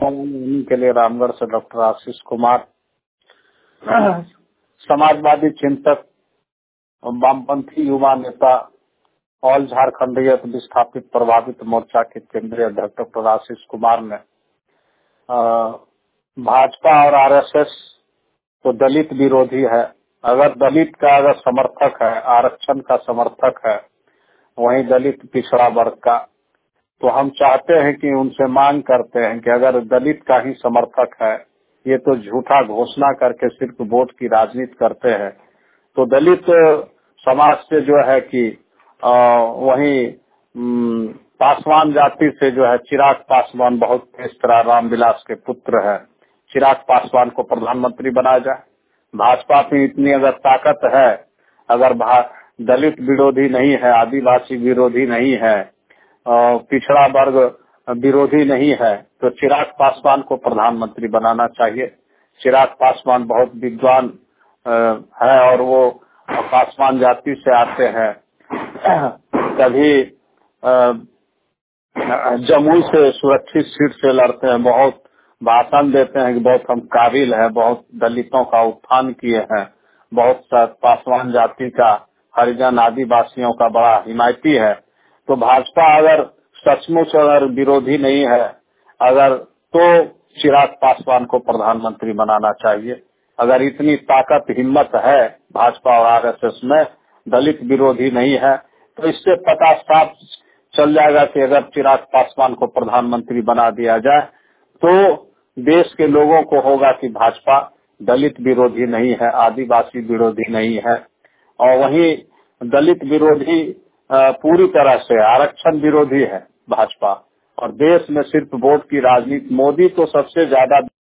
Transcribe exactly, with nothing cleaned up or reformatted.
उन्हीं के लिए रामगढ़ से डॉक्टर आशीष कुमार, समाजवादी चिंतक, वामपंथी युवा नेता, ऑल झारखंडीय विस्थापित प्रभावित मोर्चा के केंद्रीय अध्यक्ष डॉक्टर आशीष कुमार ने भाजपा और आरएसएस तो दलित विरोधी है। अगर दलित का अगर समर्थक है, आरक्षण का समर्थक है, वहीं दलित पिछड़ा वर्ग का, तो हम चाहते हैं कि उनसे मांग करते हैं कि अगर दलित का ही समर्थक है, ये तो झूठा घोषणा करके सिर्फ वोट की राजनीति करते हैं, तो दलित समाज से जो है कि आ, वहीं पासवान जाति से जो है चिराग पासवान, बहुत तेज तरह रामविलास के पुत्र है, चिराग पासवान को प्रधानमंत्री बनाया जाए। भाजपा में इतनी अगर ताकत है, अगर दलित विरोधी नहीं है, आदिवासी विरोधी नहीं है, पिछड़ा वर्ग विरोधी नहीं है, तो चिराग पासवान को प्रधानमंत्री बनाना चाहिए। चिराग पासवान बहुत विद्वान है और वो पासवान जाति से आते हैं। कभी जमुई से सुरक्षित सीट से लड़ते हैं, बहुत भाषण देते हैं कि बहुत हम काबिल है, बहुत दलितों का उत्थान किए हैं, बहुत पासवान जाति का, हरिजन आदिवासियों का बड़ा हिमायती है। तो भाजपा अगर सचमुच अगर विरोधी नहीं है, अगर तो चिराग पासवान को प्रधानमंत्री बनाना चाहिए। अगर इतनी ताकत हिम्मत है भाजपा और आरएसएस में, दलित विरोधी नहीं है, तो इससे पता साफ चल जाएगा कि अगर चिराग पासवान को प्रधानमंत्री बना दिया जाए तो देश के लोगों को होगा कि भाजपा दलित विरोधी नहीं है, आदिवासी विरोधी नहीं है, और वहीं दलित विरोधी पूरी तरह से आरक्षण विरोधी है भाजपा, और देश में सिर्फ वोट की राजनीति। मोदी तो सबसे ज्यादा